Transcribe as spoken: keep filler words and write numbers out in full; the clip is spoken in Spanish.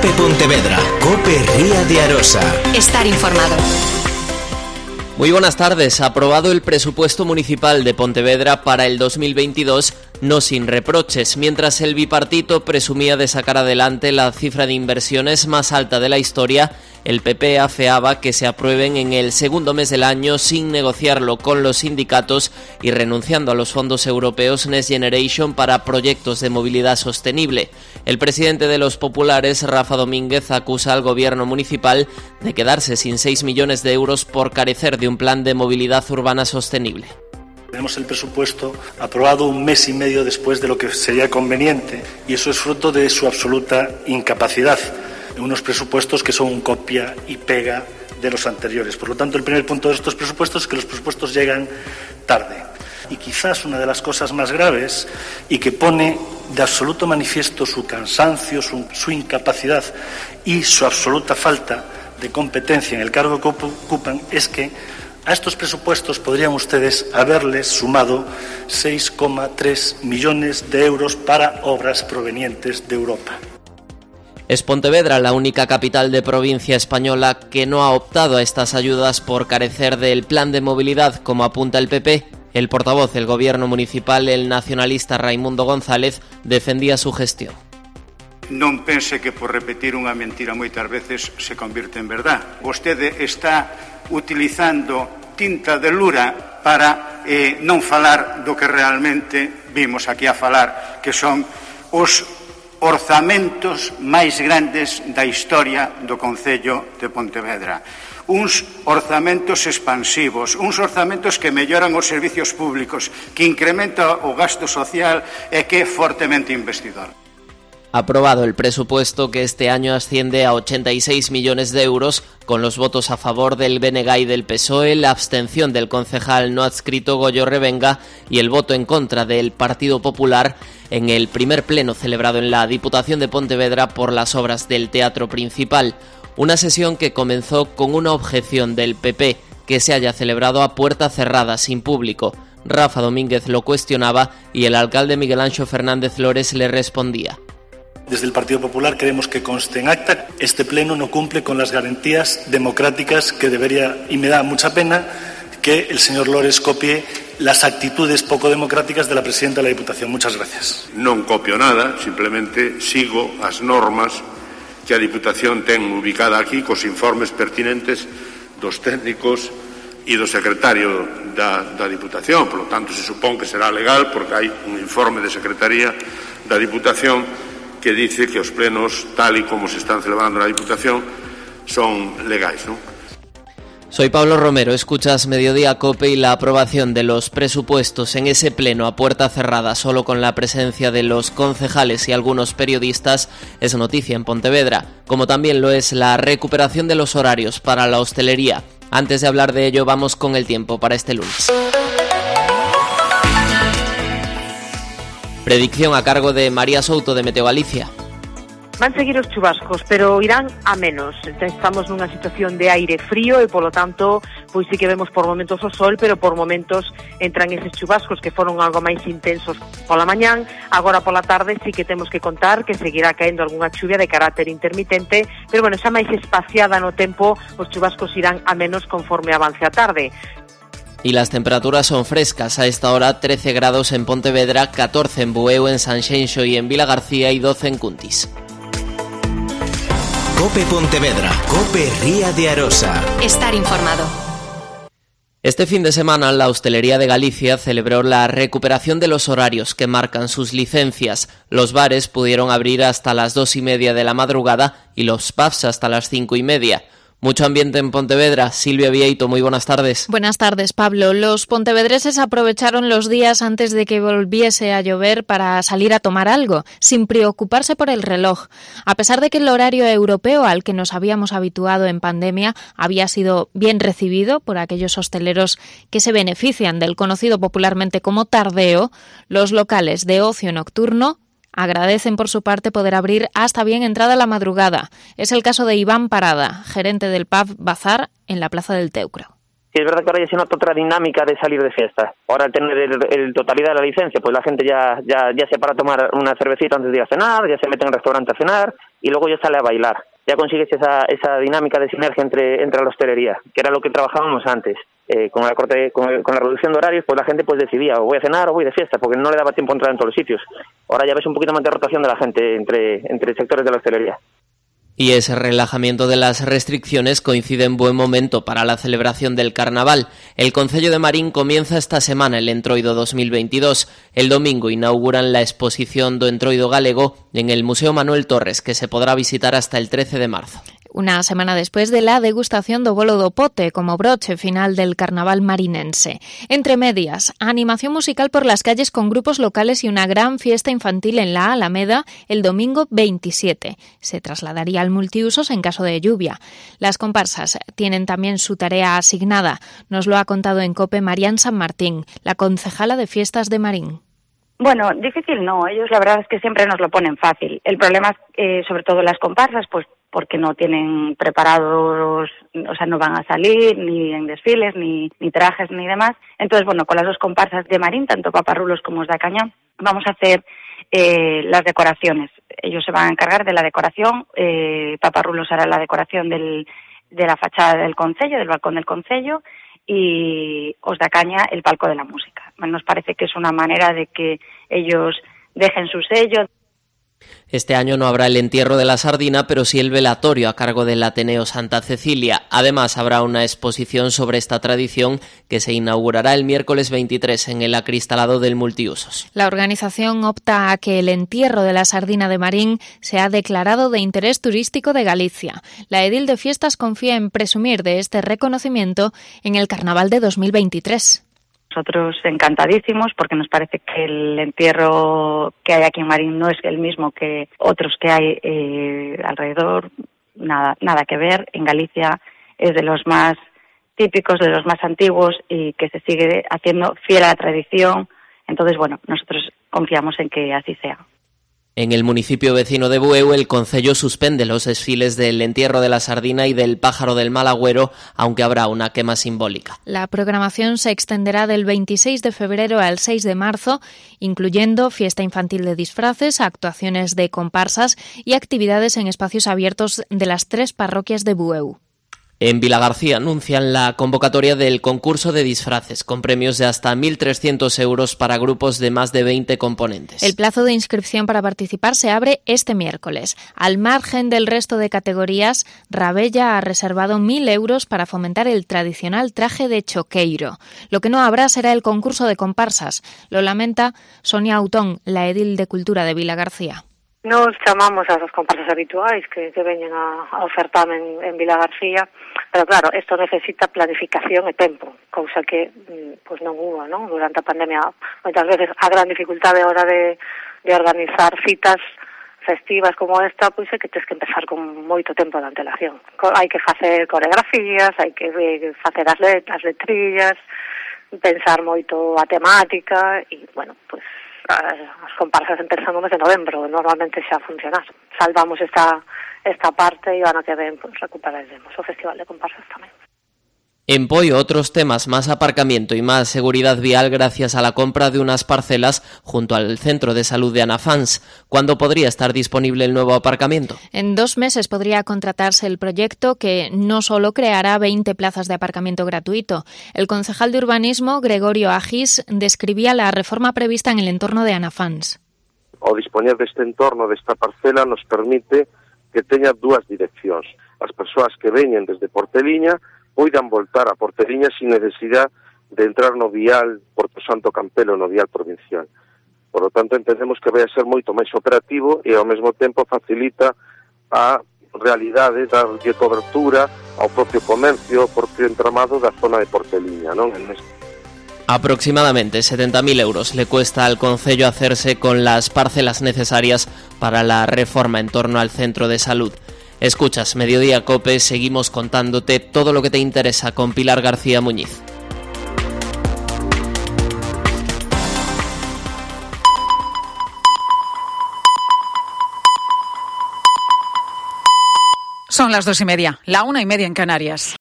Cope Pontevedra, Cope Ría de Arosa. Estar informado. Muy buenas tardes. Aprobado el presupuesto municipal de Pontevedra para el dos mil veintidós, no sin reproches, mientras el bipartito presumía de sacar adelante la cifra de inversiones más alta de la historia, el P P afeaba que se aprueben en el segundo mes del año sin negociarlo con los sindicatos y renunciando a los fondos europeos Next Generation para proyectos de movilidad sostenible. El presidente de los populares, Rafa Domínguez, acusa al gobierno municipal de quedarse sin seis millones de euros por carecer de un plan de movilidad urbana sostenible. Tenemos el presupuesto aprobado un mes y medio después de lo que sería conveniente y eso es fruto de su absoluta incapacidad. Unos presupuestos que son copia y pega de los anteriores. Por lo tanto, el primer punto de estos presupuestos es que los presupuestos llegan tarde. Y quizás una de las cosas más graves y que pone de absoluto manifiesto su cansancio, su, su incapacidad y su absoluta falta de competencia en el cargo que ocupan es que a estos presupuestos podrían ustedes haberles sumado seis coma tres millones de euros para obras provenientes de Europa. Es Pontevedra la única capital de provincia española que no ha optado a estas ayudas por carecer del plan de movilidad, como apunta el P P. El portavoz del gobierno municipal, el nacionalista Raimundo González, defendía su gestión. Non pense que por repetir unha mentira moitas veces se convirte en verdad. Vostede está utilizando tinta de lura para eh, non falar do que realmente vimos aquí a falar, que son os orzamentos máis grandes da historia do concello de Pontevedra. Uns orzamentos expansivos, uns orzamentos que melloran os servicios públicos, que incrementa o gasto social e que é fortemente investidor. Aprobado el presupuesto que este año asciende a ochenta y seis millones de euros, con los votos a favor del B N G y del P S O E, la abstención del concejal no adscrito Goyo Revenga y el voto en contra del Partido Popular en el primer pleno celebrado en la Diputación de Pontevedra por las obras del Teatro Principal. Una sesión que comenzó con una objeción del P P, que se haya celebrado a puerta cerrada, sin público. Rafa Domínguez lo cuestionaba y el alcalde Miguel Anxo Fernández Lores le respondía. Desde el Partido Popular queremos que conste en acta. Este pleno no cumple con las garantías democráticas que debería, y me da mucha pena que el señor Lores copie las actitudes poco democráticas de la presidenta de la Diputación. Muchas gracias. Non copio nada, simplemente sigo as normas que a Diputación ten ubicada aquí cos informes pertinentes dos técnicos e do secretario da, da Diputación. Por lo tanto, se supón que será legal porque hai un informe de Secretaría da Diputación que dice que os plenos, tal y como se están celebrando en la Diputación, son legais, ¿no? Soy Pablo Romero, escuchas Mediodía Cope y la aprobación de los presupuestos en ese pleno a puerta cerrada, solo con la presencia de los concejales y algunos periodistas, es noticia en Pontevedra, como también lo es la recuperación de los horarios para la hostelería. Antes de hablar de ello, vamos con el tiempo para este lunes. Predicción a cargo de María Souto de Meteo Galicia. Van seguir os chubascos, pero irán a menos. Estamos nunha situación de aire frío e, polo tanto, pois sí que vemos por momentos o sol, pero por momentos entran eses chubascos que foron algo máis intensos pola mañán. Agora pola tarde sí que temos que contar que seguirá caendo algunha chuvia de carácter intermitente, pero, bueno, xa máis espaciada no tempo, os chubascos irán a menos conforme avance a tarde. Y las temperaturas son frescas, a esta hora trece grados en Pontevedra, catorce en Bueu, en Sanxenxo y en Vilagarcía y doce en Cuntis. Cope Pontevedra, Cope Ría de Arosa. Estar informado. Este fin de semana la Hostelería de Galicia celebró la recuperación de los horarios que marcan sus licencias. Los bares pudieron abrir hasta las dos y media de la madrugada y los pubs hasta las cinco y media. Mucho ambiente en Pontevedra. Silvia Vieito, muy buenas tardes. Buenas tardes, Pablo. Los pontevedreses aprovecharon los días antes de que volviese a llover para salir a tomar algo, sin preocuparse por el reloj. A pesar de que el horario europeo al que nos habíamos habituado en pandemia había sido bien recibido por aquellos hosteleros que se benefician del conocido popularmente como tardeo, los locales de ocio nocturno agradecen por su parte poder abrir hasta bien entrada la madrugada. Es el caso de Iván Parada, gerente del pub Bazar en la Plaza del Teucro. Sí, es verdad que ahora ya se nota otra dinámica de salir de fiesta. Ahora al tener el, el totalidad de la licencia, pues la gente ya, ya, ya se para a tomar una cervecita antes de ir a cenar, ya se mete en el restaurante a cenar y luego ya sale a bailar. Ya consigues esa, esa dinámica de sinergia entre, entre la hostelería, que era lo que trabajábamos antes. Eh, con, la corte, con, con la reducción de horarios, pues la gente pues decidía o voy a cenar o voy de fiesta, porque no le daba tiempo a entrar en todos los sitios. Ahora ya ves un poquito más de rotación de la gente entre, entre sectores de la hostelería. Y ese relajamiento de las restricciones coincide en buen momento para la celebración del Carnaval. El Concello de Marín comienza esta semana el Entroido dos mil veintidós. El domingo inauguran la exposición do Entroido Galego en el Museo Manuel Torres, que se podrá visitar hasta el trece de marzo. Una semana después de la degustación do bolo do pote como broche final del carnaval marinense. Entre medias, animación musical por las calles con grupos locales y una gran fiesta infantil en la Alameda el domingo veintisiete. Se trasladaría al multiusos en caso de lluvia. Las comparsas tienen también su tarea asignada. Nos lo ha contado en COPE Marian San Martín, la concejala de fiestas de Marín. Bueno, difícil no, ellos la verdad es que siempre nos lo ponen fácil. El problema es, eh, sobre todo las comparsas, pues porque no tienen preparados, o sea, no van a salir ni en desfiles, ni, ni trajes, ni demás. Entonces, bueno, con las dos comparsas de Marín, tanto Paparrulos como Osdacaña, vamos a hacer eh, las decoraciones. Ellos se van a encargar de la decoración, eh, Paparrulos hará la decoración del, de la fachada del concello, del balcón del concello, y Osdacaña el palco de la música. Nos parece que es una manera de que ellos dejen su sello. Este año no habrá el entierro de la sardina, pero sí el velatorio a cargo del Ateneo Santa Cecilia. Además, habrá una exposición sobre esta tradición que se inaugurará el miércoles veintitrés en el acristalado del multiusos. La organización opta a que el entierro de la sardina de Marín sea declarado de interés turístico de Galicia. La edil de fiestas confía en presumir de este reconocimiento en el Carnaval de dos mil veintitrés. Nosotros encantadísimos porque nos parece que el entierro que hay aquí en Marín no es el mismo que otros que hay eh, alrededor, nada, nada que ver. En Galicia es de los más típicos, de los más antiguos y que se sigue haciendo fiel a la tradición. Entonces, bueno, nosotros confiamos en que así sea. En el municipio vecino de Bueu, el concello suspende los desfiles del entierro de la sardina y del pájaro del mal agüero, aunque habrá una quema simbólica. La programación se extenderá del veintiséis de febrero al seis de marzo, incluyendo fiesta infantil de disfraces, actuaciones de comparsas y actividades en espacios abiertos de las tres parroquias de Bueu. En Vilagarcía anuncian la convocatoria del concurso de disfraces, con premios de hasta mil trescientos euros para grupos de más de veinte componentes. El plazo de inscripción para participar se abre este miércoles. Al margen del resto de categorías, Rabella ha reservado mil euros para fomentar el tradicional traje de choqueiro. Lo que no habrá será el concurso de comparsas. Lo lamenta Sonia Autón, la edil de Cultura de Vilagarcía. Nos chamamos as comparsas habituais que, que veñen a, a ofertar en, en Vilagarcía, pero claro, isto necesita planificación e tempo, cousa que pues non hubo, non? Durante a pandemia, moitas veces a gran dificultade a hora de, de organizar citas festivas como esta, pois é que tens que empezar con moito tempo de antelación. Hai que facer coreografías, hai que facer as letras, letrillas, pensar moito a temática e, bueno, pois as comparsas empezan no mes de novembro, normalmente xa funcionar. Salvamos esta esta parte e o ano que ven pues, recuperaremos o Festival de Comparsas tamén. En Poio, otros temas, más aparcamiento y más seguridad vial gracias a la compra de unas parcelas junto al Centro de Salud de Anafans. ¿Cuándo podría estar disponible el nuevo aparcamiento? En dos meses podría contratarse el proyecto que no solo creará veinte plazas de aparcamiento gratuito. El concejal de Urbanismo, Gregorio Agis, describía la reforma prevista en el entorno de Anafans. O dispoñer deste entorno, desta parcela, nos permite que teña dúas direccións. As persoas que veñen desde Porteliña poidan voltar a Porteliña sin necesidade de entrar no vial Porto Santo Campelo, no vial provincial. Por lo tanto, entendemos que vai a ser moito máis operativo e ao mesmo tempo facilita a realidade, darlle cobertura ao propio comercio, ao propio entramado da zona de Porteliña, non? En este... Aproximadamente setenta mil euros le cuesta al concello hacerse con las parcelas necesarias para la reforma en torno al centro de salud. Escuchas Mediodía Cope, seguimos contándote todo lo que te interesa con Pilar García Muñiz. Son las dos y media, la una y media en Canarias.